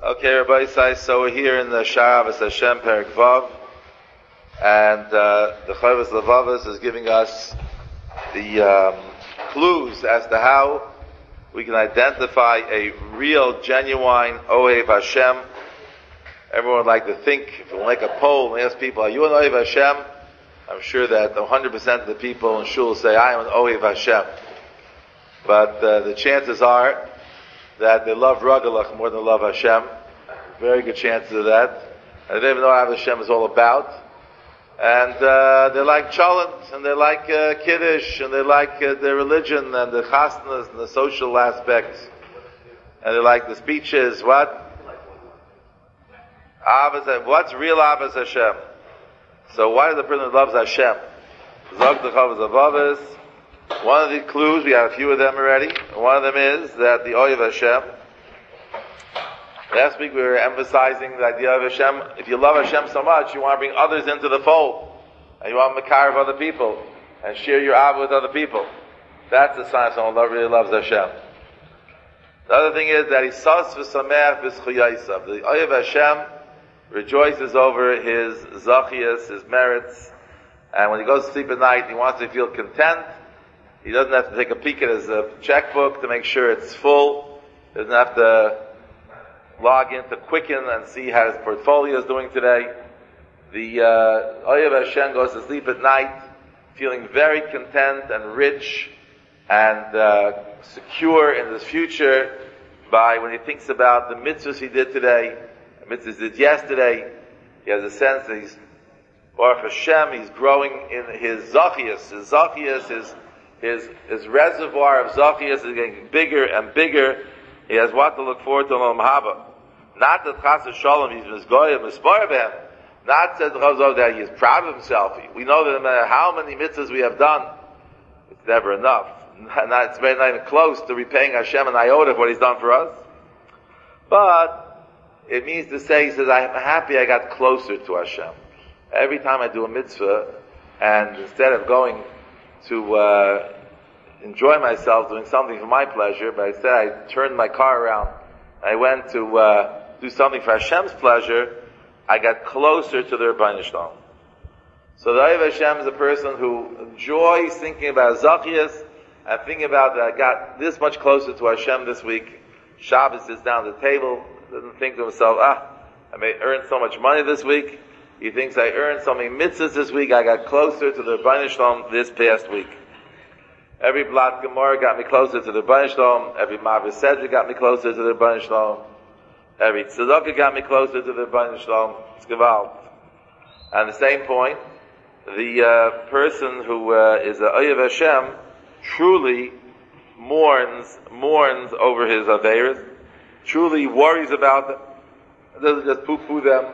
Okay, Rabbi Isai, so we're here in the Sharavas Hashem Perek Vav, and the Chovos Levavos is giving us the clues as to how we can identify a real, genuine Ohev Hashem. Everyone would like to think, if we make a poll and ask people, are you an Ohev Hashem? I'm sure that 100% of the people in Shul say, I am an Ohev Hashem. But the chances are that they love Ragalach more than they love Hashem. Very good chances of that. And they don't even know what Hashem is all about. And they like cholent, and they like kiddush, and they like their religion, and the chasnas, and the social aspects. And they like the speeches. What? What's real Avos Hashem? So why is the person who loves Hashem? Zog the Chovos Levavos. One of the clues, we have a few of them already. One of them is that the Ohev Hashem. Last week we were emphasizing the idea of Hashem. If you love Hashem so much, you want to bring others into the fold. And you want to makar of other people. And share your Ava with other people. That's the sign of someone who really loves Hashem. The other thing is that he sas v'sameach b'zchuyasav. The Ohev Hashem rejoices over his zachias, his merits. And when he goes to sleep at night, he wants to feel content. He doesn't have to take a peek at his checkbook to make sure it's full. He doesn't have to log into Quicken and see how his portfolio is doing today. The Ohev Hashem goes to sleep at night feeling very content and rich and secure in his future by when he thinks about the mitzvahs he did today, the mitzvahs he did yesterday. He has a sense that he's, Baruch Hashem, he's growing in his zachias. His zachias, his reservoir of zachias is getting bigger and bigger. He has what to look forward to in Olam Haba. Not that Chas Shalom, he's misgoyim, mispar b'hem. Not that he is proud of himself. We know that no matter how many mitzvahs we have done, it's never enough. It's very not even close to repaying Hashem an iota of what He's done for us. But it means to say, he says, I'm happy I got closer to Hashem. Every time I do a mitzvah, and instead of going to enjoy myself doing something for my pleasure, but instead I turned my car around, I went to do something for Hashem's pleasure, I got closer to the Rebbeinu Shalom. So the Ohev Hashem is a person who enjoys thinking about zachias and thinking about that I got this much closer to Hashem this week. Shabbos sits down at the table, doesn't think to himself, I may earn so much money this week. He thinks I earned so many mitzvahs this week, I got closer to the Rebbeinu Shalom this past week. Every Blat Gemara got me closer to the Rebbeinu Shalom. Every Mavis Sedra got me closer to the Rebbeinu Shalom. Every Tzedakah got me closer to the Rebbeinu Shalom. It's gewalt. And the same point, the person who is a Ohev Hashem truly mourns over his Averas, truly worries about them, doesn't just poo-poo them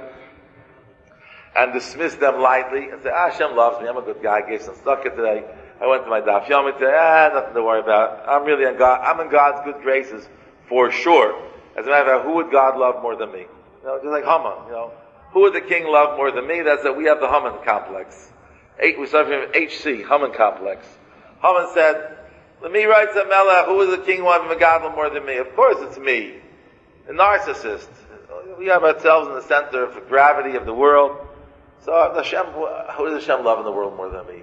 and dismiss them lightly and say, Hashem loves me, I'm a good guy, I gave some tzedakah today, I went to my daf yomi today, nothing to worry about. I'm in God's good graces for sure. As a matter of fact, who would God love more than me? Just like Haman, Who would the king love more than me? That's that we have the Haman complex. We suffer from HC, Haman complex. Haman said, let me write to Melech, who is the king want Megadol more than me? Of course it's me. A narcissist. We have ourselves in the center of gravity of the world. So Hashem, who does Hashem love in the world more than me?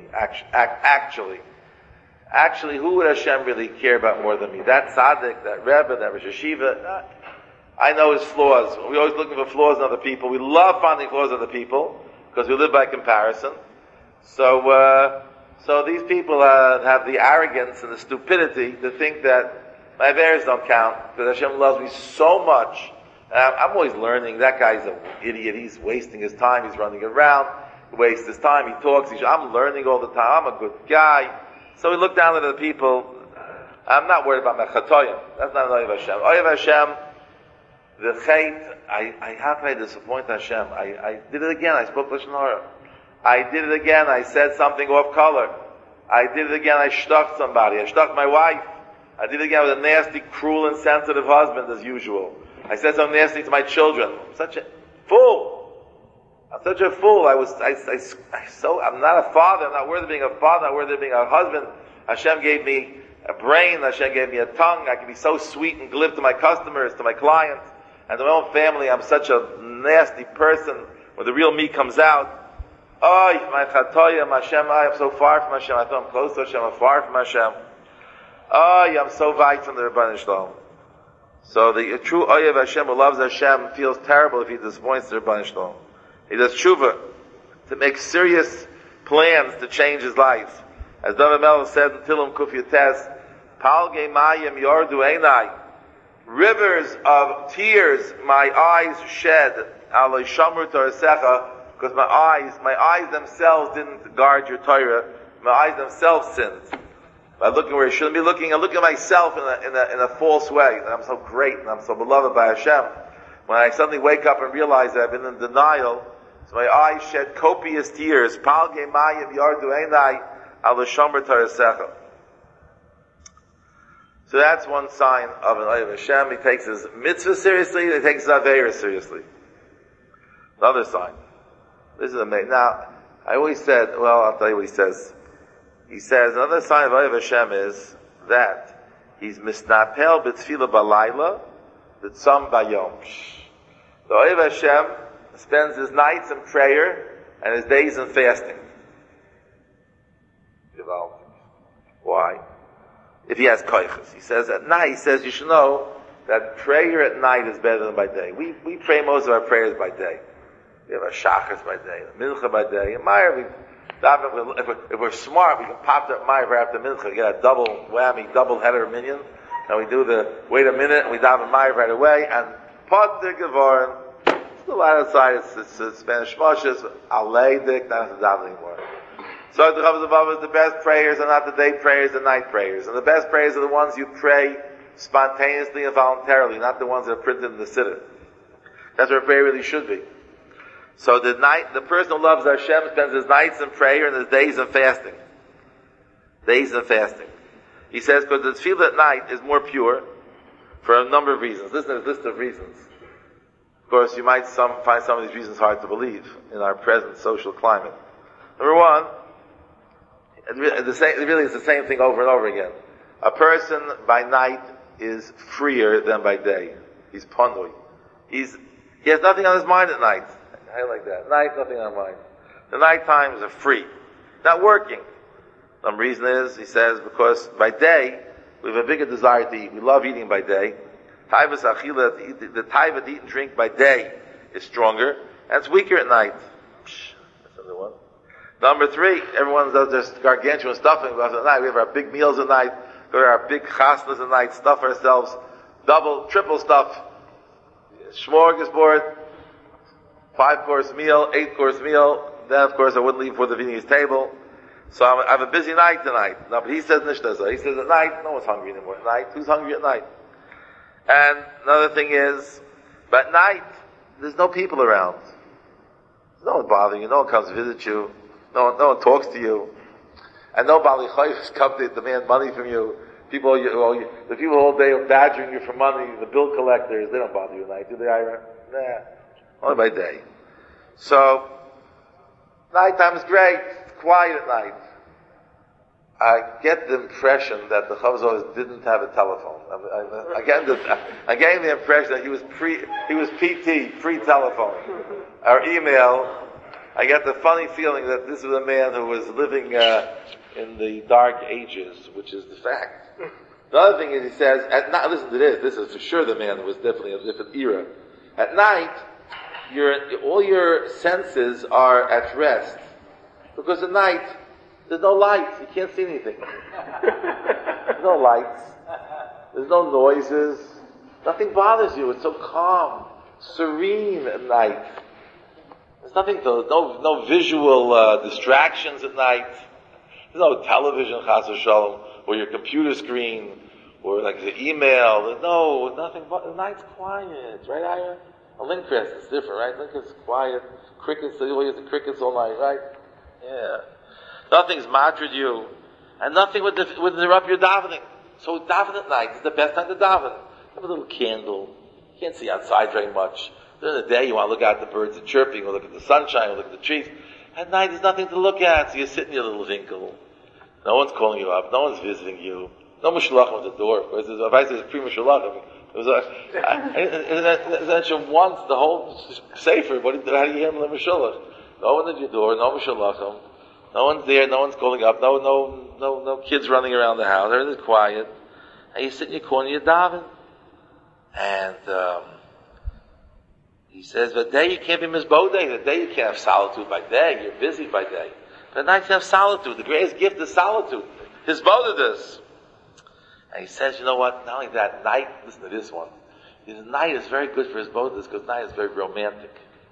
Actually, who would Hashem really care about more than me? That tzaddik, that rebbe, that Rosh Hashiva. I know his flaws. We're always looking for flaws in other people. We love finding flaws in other people because we live by comparison. So these people have the arrogance and the stupidity to think that my affairs don't count because Hashem loves me so much. I'm always learning. That guy's an idiot. He's wasting his time. He's running around. He wastes his time. He talks. I'm learning all the time. I'm a good guy. So we look down at the people. I'm not worried about my chatoyim. That's not Ohev Hashem. Ohev Hashem, the chait, how can I disappoint Hashem? I did it again. I spoke Lashon Hara. I did it again. I said something off color. I did it again. I shtucked somebody. I shtucked my wife. I did it again with a nasty, cruel, insensitive husband as usual. I said something nasty to my children. I'm such a fool. I'm such a fool. I'm not a father. I'm not worthy of being a father. I'm not worthy of being a husband. Hashem gave me a brain. Hashem gave me a tongue. I can be so sweet and glib to my customers, to my clients. And in my own family, I'm such a nasty person. When the real me comes out, oh, my chatoyim, Hashem, I'm so far from Hashem. I thought I'm close to Hashem, I'm far from Hashem. Oh, I'm so weit from the Rebbeinu Shalom. So the true Oyev Hashem who loves Hashem feels terrible if he disappoints the Rebbeinu Shalom. He does tshuva to make serious plans to change his life. As David Melech said in Tilum Kuf Yates, Palge Mayim Yordu Einai, rivers of tears my eyes shed, Alei Shamru Torasecha, because my eyes themselves didn't guard your Torah, my eyes themselves sinned. By looking where I shouldn't be looking, I look at myself in a false way, that I'm so great and I'm so beloved by Hashem. When I suddenly wake up and realize that I've been in denial, so my eyes shed copious tears. Palge Mayim Yardu Einai Al Shomer Tarasecha. So that's one sign of an Oyev Hashem. He takes his mitzvah seriously, he takes his Aveira seriously. Another sign. This is amazing. Now, I always said, well, I'll tell you what he says. He says, another sign of Oyev Hashem is that he's misnapel b'tfila balayla, b'tzam bayom. The Oyev Hashem spends his nights in prayer and his days in fasting. Why? If he has koiches. He says at night, he says you should know that prayer at night is better than by day. We pray most of our prayers by day. We have a shachas by day, a mincha by day, and Meir, if we're smart, we can pop that Meir after mincha, get a double whammy, double header minion, and we do the wait a minute, and we daven Meir right away, and Potter Gevorin, still outside, it's Spanish Moshes, Aleidik, not have to daven anymore. So the Chavos above is the best prayers are not the day prayers, the night prayers. And the best prayers are the ones you pray spontaneously and voluntarily, not the ones that are printed in the Siddur. That's where prayer really should be. So the person who loves Hashem spends his nights in prayer and his days in fasting. Days in fasting. He says because the tefillah at night is more pure for a number of reasons. Listen to this list of reasons. Of course, you might find some of these reasons hard to believe in our present social climate. Number one, it really is the same thing over and over again. A person by night is freer than by day. He's panui. He has nothing on his mind at night. I like that. Night, nothing on mind. The night times are free. Not working. Some reason is, he says, because by day, we have a bigger desire to eat. We love eating by day. Taivas achila, the taiva to eat and drink by day is stronger, and it's weaker at night. That's another one. Number three, everyone does this gargantuan stuffing at night. We have our big meals at night, go to our big chasnas at night, stuff ourselves, double, triple stuff, smorgasbord, 5-course meal, 8-course meal. Then, of course, I wouldn't leave for the Viennese table. So I have a busy night tonight. No, but he says nishtaza. He says at night, no one's hungry anymore. At night, who's hungry at night? And another thing is, but at night, there's no people around. No one bothering you. No one comes to visit you. No one talks to you. And no Bali Chayvs come to demand money from you. The people all day are badgering you for money, the bill collectors, they don't bother you at night, do they, Ira? Nah. Only by day. So, nighttime is great, quiet at night. I get the impression that the Chavos didn't have a telephone. I gave the impression that he was PT, pre-telephone. Or email. I get the funny feeling that this was a man who was living in the dark ages, which is the fact. The other thing is he says, at night, listen to this is for sure the man who was definitely in a different era. At night, all your senses are at rest. Because at night, there's no lights, you can't see anything. There's no lights, there's no noises, nothing bothers you, it's so calm, serene at night. There's nothing, no visual distractions at night. There's no television, chas v'shalom, or your computer screen, or like the email. There's nothing. The night's quiet, right, Ira? A Lindcrest is different, right? Lindcrest is quiet. Crickets, you always hear the crickets all night, right? Yeah. Nothing's mattered you, and nothing would interrupt your davening. So daven at night is the best time to daven. Have a little candle. You can't see outside very much. During the day, you want to look out the birds are chirping, or look at the sunshine, or look at the trees. At night, there's nothing to look at, so you sit in your little winkel. No one's calling you up, no one's visiting you. No mushalachim at the door, of course. If I say it's pre-mushalachim, It was once the whole sefer. How do you handle the Mishulach? No one at your door, no Mishulachim, no one's there, no one's calling up, no kids running around the house. Everything's quiet, and you sit in your corner, you daven, and he says, "But day you can't be misbodeh. The day you can't have solitude by day. You're busy by day. But at night you have solitude. The greatest gift is solitude. His bodedus." And he says, you know what? Not only that, night, listen to this one. His night is very good for his bodedus because night is very romantic.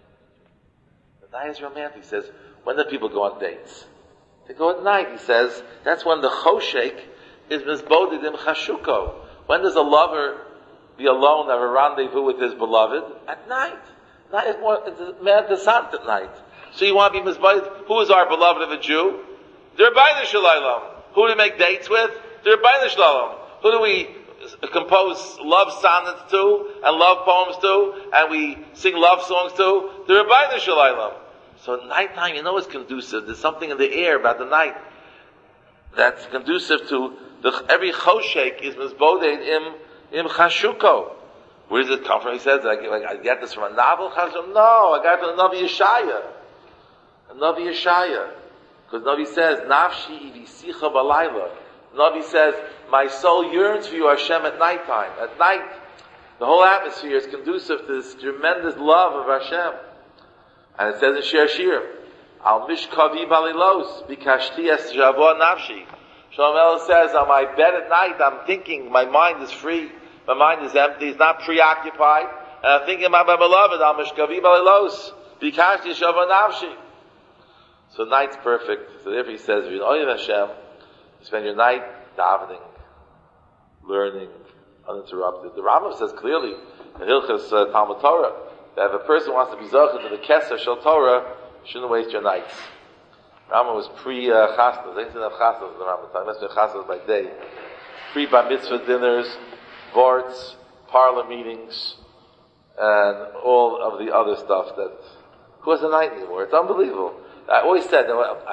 The night is romantic. He says, when do people go on dates? They go at night. He says, that's when the choshek is misboded in chashuko. When does a lover be alone, have a rendezvous with his beloved? At night. Night is more, it's a man descent at night. So you want to be misboded? Who is our beloved of a Jew? The Rebbeinu Shalom. Who do we make dates with? The Rebbeinu Shalom. Who do we compose love sonnets to, and love poems to, and we sing love songs to? The Rebbeinu Shalom. So at nighttime, you know it's conducive. There's something in the air about the night that's conducive to every choshek is misboded im chashuko. Where does it come from? He says, I get this from a novel? No, I got it from the Navi Yeshaya. Navi Yeshaya. Because Navi says, Nafshi ivisicha balayla. Navi says, my soul yearns for you, Hashem, at nighttime. At night, the whole atmosphere is conducive to this tremendous love of Hashem. And it says in Shir Shir, Al mishkavi balilos, bikashti es javo nafshi. Shalom El says, on my bed at night, I'm thinking, my mind is free, my mind is empty, it's not preoccupied, and I'm thinking about my beloved, Al mishkavi balilos, bikashti es javo nafshi. So night's perfect. So therefore he says, if you know Hashem, you spend your night davening, learning, uninterrupted. The Rambam says clearly in Hilchos Talmud Torah that if a person wants to be zocheh to the Kesser Shel Torah, you shouldn't waste your nights. Rambam was pre-chasnas. They didn't have chasnas in the Rambam time. That's been chasnas by day. Pre-bar mitzvah dinners, vorts, parlor meetings, and all of the other stuff that, who has a night anymore? It's unbelievable. I always said,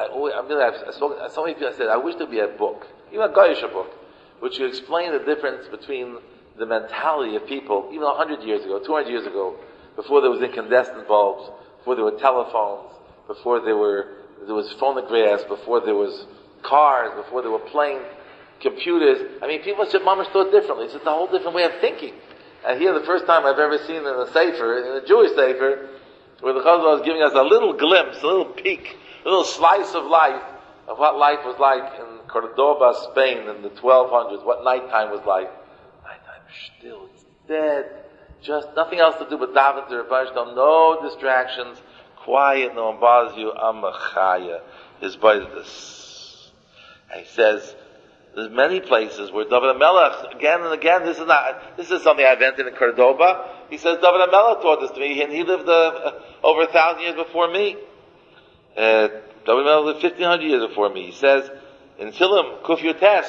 so many people said, I wish there'd be a book, even a Goyish book, which would explain the difference between the mentality of people, even 100 years ago, 200 years ago, before there was incandescent bulbs, before there were telephones, before there was phonographs, before there was cars, before there were planes, computers. I mean, people should mamash thought differently. It's just a whole different way of thinking. And here, the first time I've ever seen in a sefer, in a Jewish sefer, where the Chazal was giving us a little glimpse, a little peek, a little slice of life, of what life was like in Cordoba, Spain, in the 1200s, what nighttime was like. Nighttime, still, it's dead, just nothing else to do but daven to Rebbeinu Shalom, no distractions, quiet, no one bothers you, Amachaya, his Baidus. And he says, there's many places where David HaMelech, again and again, this is something I invented in Cordoba. He says, David HaMelech taught this to me, and he lived over 1,000 years before me. David HaMelech lived 1,500 years before me. He says, in Tehillim, Kuf Yotes,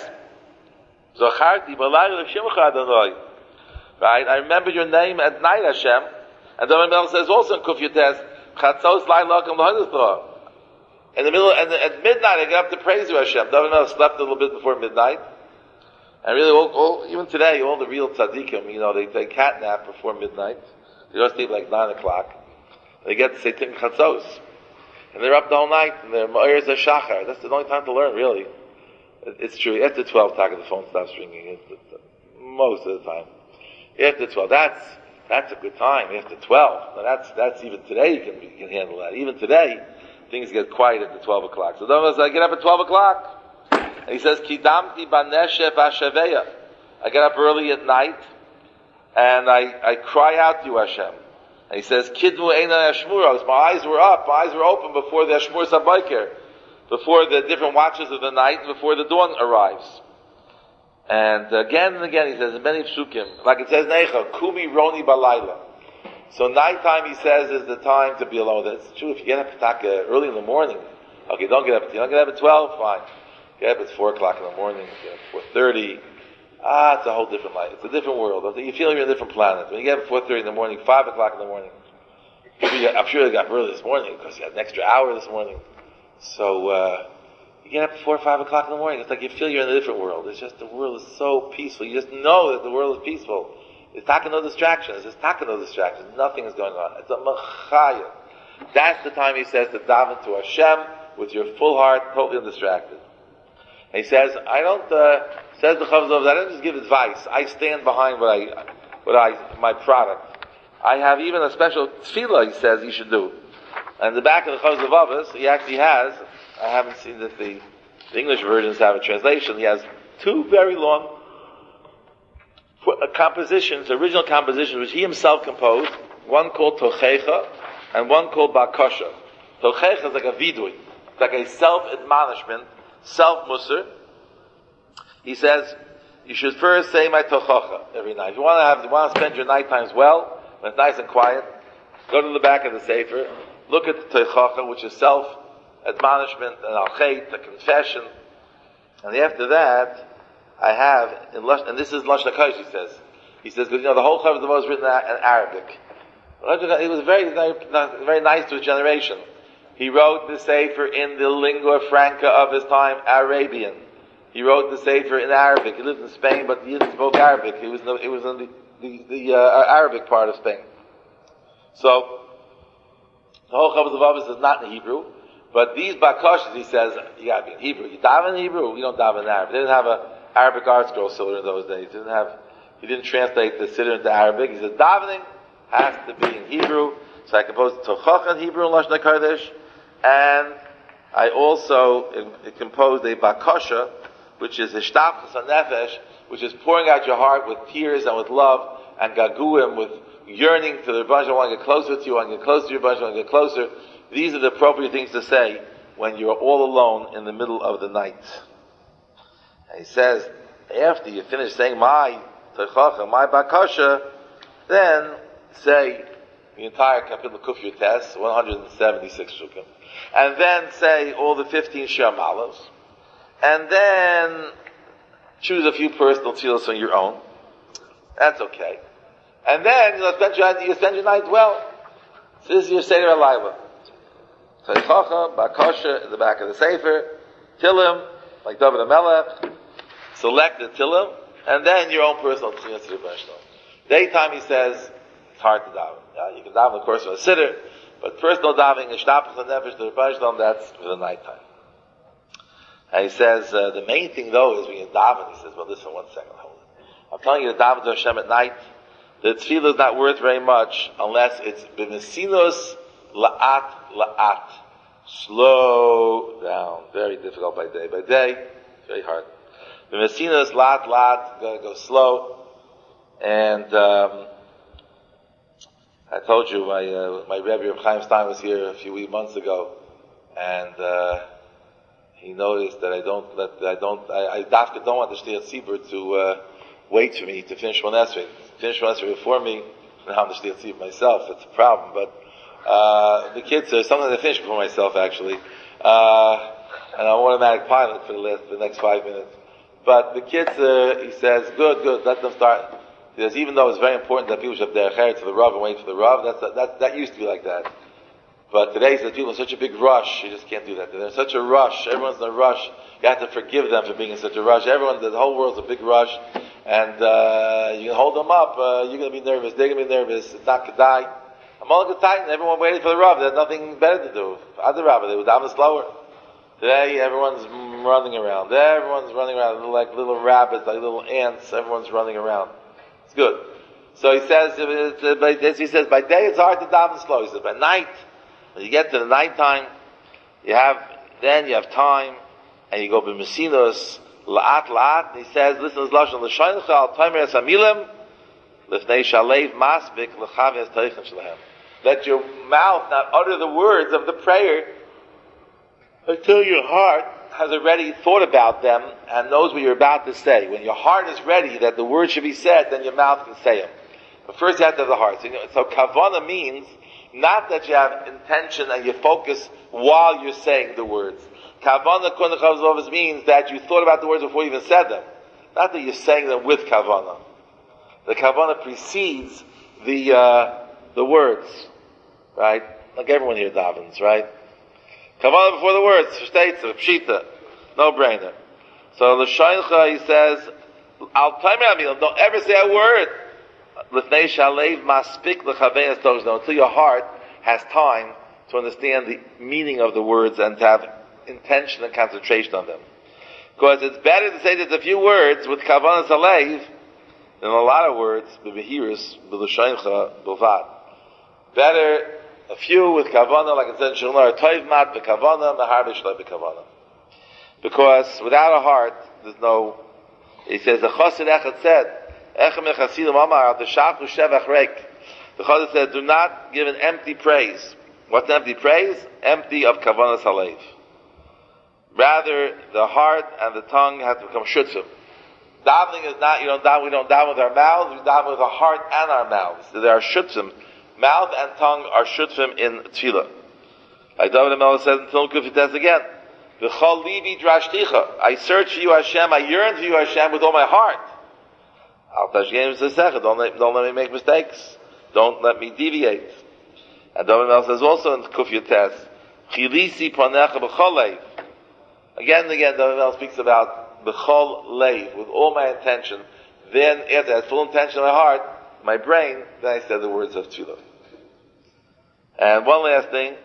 Zacharti, Balayla Shimcha Adonai. Right? I remember your name at night, Hashem. And David HaMelech says also in Kuf Yotes, Chatzos Laila Kam L'Hodestrah. In the middle, at midnight, I got up to praise you, Hashem. David HaMelech slept a little bit before midnight. And really, even today, all the real tzaddikim, they take cat nap before midnight. They go to sleep like 9 o'clock. They get to say Tim Chatzos. And they're up the whole night, and they're Ma'ir Shachar. That's the only time to learn, really. It's true. After 12 o'clock, the phone stops ringing. Most of the time. After 12, that's a good time. After 12. Now that's even today you can handle that. Even today, things get quiet at 12 o'clock. So then I get up at 12 o'clock. And he says, Kidamti baneshev ashaveya. I get up early at night, and I cry out to you, Hashem. And he says, Kidmu eina ashmuros. My eyes were up, my eyes were open before the ashmur sabayker, before the different watches of the night, before the dawn arrives. And again, he says, in many psukim, like it says, Neicha, Kumi Roni Balayla. So nighttime, he says, is the time to be alone. That's true. If you get up early in the morning, okay, don't get up at 12, fine. Get up at 4 o'clock in the morning, 4:30. It's a whole different life. It's a different world. You feel you're on a different planet. When you get up at 4:30 in the morning, 5 o'clock in the morning, I'm sure you got up early this morning because you had an extra hour this morning. So, you get up at 4 or 5 o'clock in the morning, it's like you feel you're in a different world. It's just, the world is so peaceful. You just know that the world is peaceful. It's taka no distractions. It's taka no distractions. Nothing is going on. It's a machaya. That's the time he says to daven to Hashem with your full heart, totally undistracted. And he says, says the Chavos, I don't just give advice. I stand behind my product. I have even a special tefillah, he says, you should do. And in the back of the Chavos of Avos, he actually has, I haven't seen that the English versions have a translation, he has two very long compositions, original compositions, which he himself composed, one called Tochecha, and one called Bakasha. Tochecha is like a vidui. It's like a self-admonishment, self-musr. He says, you should first say my Tochecha every night. If you want to spend your night times well, when it's nice and quiet, go to the back of the Sefer, look at the Tochecha, which is self-admonishment, and al-chet, the confession. And after that, I have, and this is Lashon HaKodesh, he says. He says, because the whole Chavos was written in Arabic. He was very nice to his generation. He wrote the Sefer in the lingua franca of his time, Arabian. He wrote the Sefer in Arabic. He lived in Spain, but he didn't spoke Arabic. It was in the Arabic part of Spain. So, the whole Chavos of Avos is not in Hebrew, but these bakashas, he says, you gotta be in Hebrew. You daven in Hebrew, you don't daven in Arabic. They didn't have a Arabic art scroll cylinder in those days. He didn't translate the siddur into Arabic. He said, davening has to be in Hebrew. So I composed Tochach in Hebrew in Lashon HaKodesh, and I also composed a bakasha, which is Hishtapchus HaNefesh, which is pouring out your heart with tears and with love, and gaguim, with yearning to the Rebbe. I want to get closer to you, I want to get closer to your Rebbe, I want to get closer. These are the appropriate things to say when you're all alone in the middle of the night. And he says, after you finish saying my Tochacha, my bakasha, then say the entire Kapitel Kuf Yutes, 176 shukim. And then say all the 15 Shir Malos. And then choose a few personal tefillos on your own. That's okay. And then you spend your night well. So this is your Seder Alayla. Tochacha, bakasha in the back of the Sefer, Tilim, like David HaMelech, select the Tilim, and then your own personal tefillah to the Rebbe. Daytime, he says, it's hard to daven. Yeah, you can daven, of course, for a siddur, but personal davening, Hishtapchus HaNefesh to the Rebbe, that's for the nighttime. And he says, the main thing though is when you daven, he says, well listen, 1 second, hold it. I'm telling you to daven to Hashem at night, the tefillah is not worth very much unless it's b'mesinos la'at. Slow down. Very difficult by day. By day, very hard. The Messinas, lat, gotta go slow. And, I told you, my Rebbe Reb Chaim Stein was here a few months ago, and, he noticed that I don't want the Shtiyat Tzibur to, wait for me to finish one Esrei. Finish one Esrei before me, and I'm the Shtiyat Tzibur myself. It's a problem, but, the kids are sometimes I finish before myself actually, and I'm automatic pilot for the next 5 minutes. But the kids, he says, good, let them start. He says, even though it's very important that people should have their hair to the Rav and wait for the Rav, that used to be like that. But today, he says, people are in such a big rush, you just can't do that. They're in such a rush, everyone's in a rush, you have to forgive them for being in such a rush. The whole world's a big rush, and, you can hold them up, you're gonna be nervous, they're gonna be nervous, it's not kedai. I'm all good tight, and everyone waited for the Rav. There's nothing better to do. Other Rav, they would daven slower. Today, everyone's running around. Like little rabbits, like little ants. Everyone's running around. It's good. So he says, by day it's hard to daven slow. He says, by night, when you get to the nighttime, you have time, and you go b'mesinos la'at. And he says, listen to this lashon, l'shoyncha al tomer es hamilim, l'fnei shalev masbik l'chav es teichen shlehem. Let your mouth not utter the words of the prayer until your heart has already thought about them and knows what you're about to say. When your heart is ready that the words should be said, then your mouth can say them. But first you have to have the heart. So kavana means not that you have intention and you focus while you're saying the words. Kavana kunachazovas means that you thought about the words before you even said them. Not that you're saying them with kavana. The kavana precedes the words. Right? Like everyone here davens, right? Kavanah before the words, states of pshita, no brainer. So l'shoyncha, he says, al taimei hamilim, don't ever say a word L'fnei shalev maspik l'chavein estovzno, until your heart has time to understand the meaning of the words and to have intention and concentration on them. Because it's better to say there's a few words with kavanas halev than a lot of words b'behirus b'lushayncha b'vad. Better a few with kavana, like it says in Shulnar, toiv mat b'kavana, mahar b'shloi b'kavana. Because without a heart, there's no. He says the Chassid Echad said, "Echem echasidim amar the shachu shevach reik." The Chassid said, "Do not give an empty praise." What's empty praise? Empty of kavanas halev. Rather, the heart and the tongue have to become shutzim. Davening is not, we don't daven with our mouths, we daven with our heart and our mouths. They are shutzim. Mouth and tongue are shutzim in tefillah. Like David HaMelech says in Tehillim Kuf again, V'chol libi drashticha. I search for you, Hashem, I yearn for you, Hashem, with all my heart. Al tashgem zesech, don't let me make mistakes. Don't let me deviate. And David HaMelech says also in Kuf Yates, Chilisi pranecha b'chol leiv. Again and again, David HaMelech speaks about b'chol leiv, with all my intention. Then, after I had full intention in my heart, my brain, then I said the words of tefillah. And one last thing,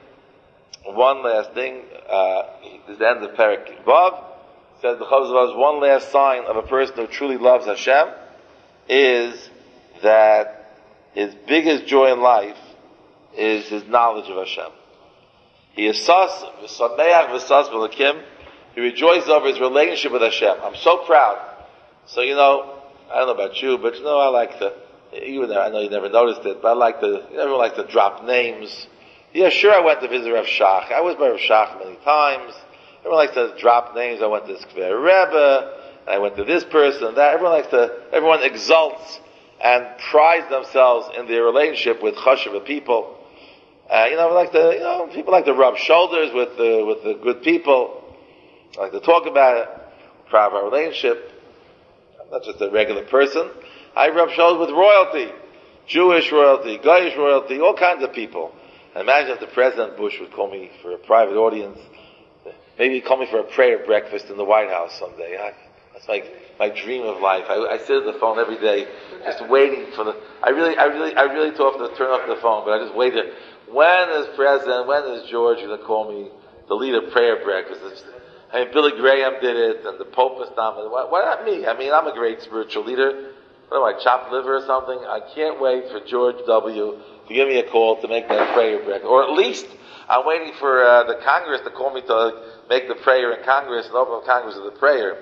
this is the end of Perek Vav, says the Chofetz Chaim, one last sign of a person who truly loves Hashem is that his biggest joy in life is his knowledge of Hashem. He is v'sameach v'sas v'lakim. He rejoices over his relationship with Hashem. I'm so proud. So I don't know about you, but I like I know you never noticed it, but everyone likes to drop names. Yeah, sure, I went to visit Rav Shach. I was by Rav Shach many times. Everyone likes to drop names. I went to Skver Rebbe, and I went to this person and that. Everyone exalts and prides themselves in their relationship with chashuv people. People like to rub shoulders with the good people. I like to talk about it, proud of our relationship. I'm not just a regular person. I rub shoulders with royalty, Jewish royalty, Goyish royalty, all kinds of people. Imagine if the President Bush would call me for a private audience. Maybe he'd call me for a prayer breakfast in the White House someday. That's my dream of life. I sit at the phone every day, just waiting for I really too often to turn off the phone, but I just waited. When is George going to call me to lead a prayer breakfast? Billy Graham did it, and the Pope is nominated. Why not me? I'm a great spiritual leader. What do I, chopped liver or something? I can't wait for George W. to give me a call to make that prayer breakfast. Or at least, I'm waiting for the Congress to call me to make the prayer in Congress, and open Congress with the prayer.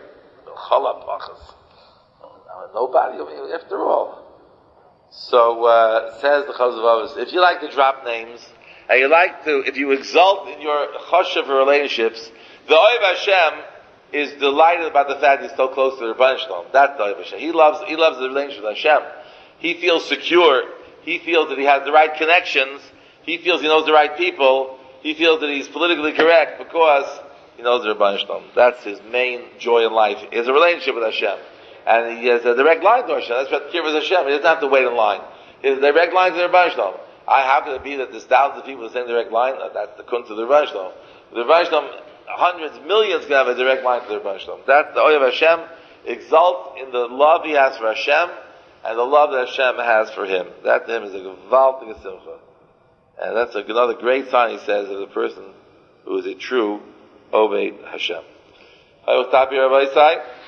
Nobody, after all. So, says the Chofetz Chaim, if you like to drop names, and if you exult in your chashuv relationships, the Ohev Hashem is delighted about the fact he's so close to the Rebbeinu Shalom. That's the Ohev Hashem. He loves the relationship with Hashem. He feels secure. He feels that he has the right connections. He feels he knows the right people. He feels that he's politically correct because he knows the Rebbeinu Shalom. That's his main joy in life, is a relationship with Hashem. And he has a direct line to Hashem. That's what Kibbutz Hashem. He doesn't have to wait in line. He has a direct line to the Rebbeinu Shalom. How can it be that there's thousands of people with the same direct line? That's the kun to the Rebbeinu Shalom. The Rebbeinu Shalom, hundreds, millions can have a direct line to the Rebbeinu Shalom. That's the Ohev Hashem. Exalt in the love he has for Hashem and the love that Hashem has for him. That to him is a gewaltige simcha. And that's another great sign, he says, of the person who is a true Oved Hashem. I will stop here, Rabbi Isai.